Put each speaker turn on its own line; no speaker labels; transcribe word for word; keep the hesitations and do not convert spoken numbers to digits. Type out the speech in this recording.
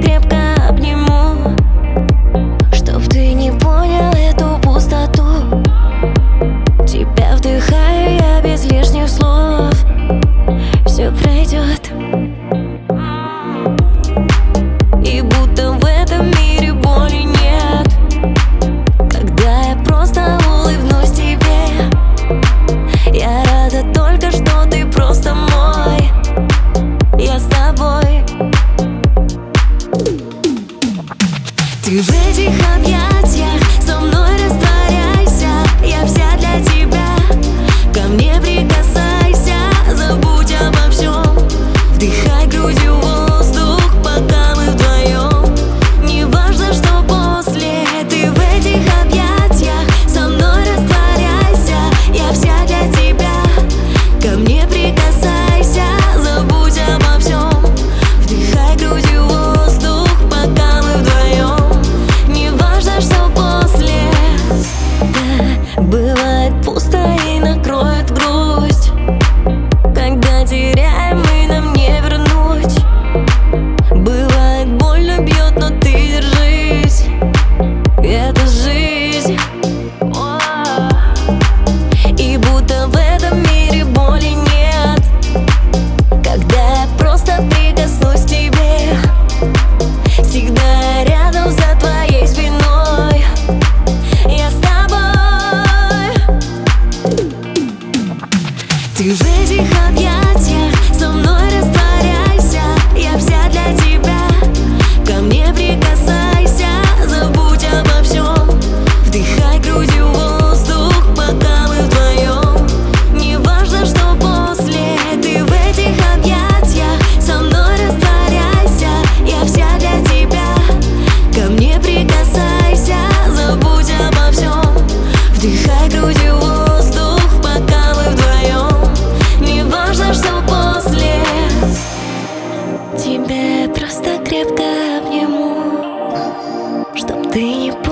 крепко обниму, чтоб ты не понял эту пустоту. Тебя вдыхаю я без лишних слов. Все пройдет. И будто в этом мире боли нет, когда я просто улыбнусь тебе. Я рада только, что ты просто мой. Я с тобой. Ты в этих объятиях со мной растворяйся. Я вся для тебя. Ко мне прикасайся, забудь обо всем. Вдыхай грудью воздух, пока мы вдвоем. Не важно, что после. Ты в этих объятиях со мной растворяйся. Я вся для тебя. Ко мне прикасайся, забудь обо всем. Вдыхай грудью воздух, пока мы вдвоем. Не важно, что после. Да, бывает пусто и накроет грусть, когда теряем и нам не вернуть. Бывает больно бьет, но ты держись. Это жизнь. И будто в этом мире боли нет, когда я просто прикоснусь к тебе. Всегда рядом за твоей спиной. Я с тобой. Ты в этих объятиях со мной растворяйся. Я вся для тебя. Ко мне прикасайся, забудь обо всем. Вдыхай грудью воздух, пока мы вдвоем. Не важно, что после. Ты в этих объятиях со мной растворяйся. Я вся для тебя. Ко мне прикасайся, забудь обо всем. Вдыхай грудью воздух, пока мы вдвоем. Не важно, что после. Тебя просто крепко обниму, чтоб ты не